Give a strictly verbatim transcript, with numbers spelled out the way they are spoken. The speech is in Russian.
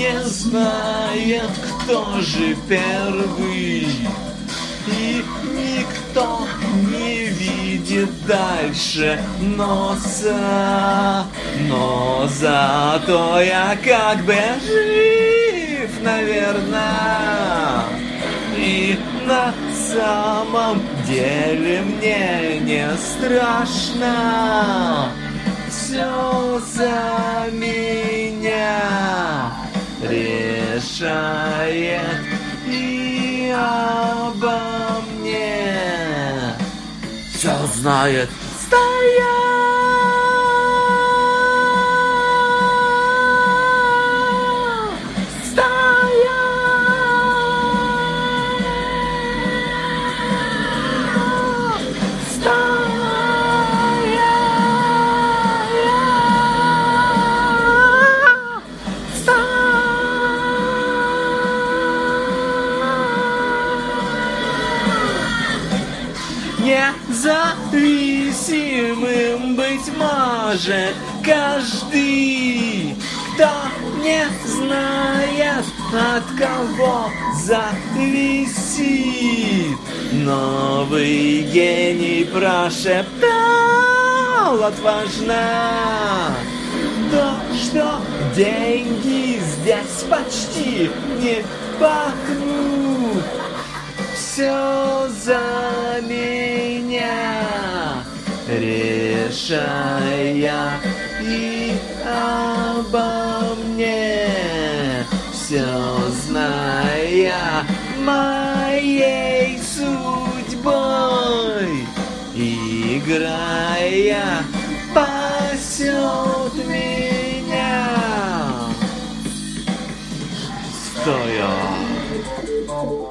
не знает, кто же первый. И никто не видит дальше носа. Но зато я как бы жив, наверное. И на самом деле мне не страшно. Все за меня решает и обо мне все знает стая. Независимым, быть может, каждый, кто не знает, от кого зависит. Новый гений прошептал отважно то, что деньги здесь почти не пахнут. Все за меня решая и обо мне все зная моей судьбой, играя, пасет меня стоя.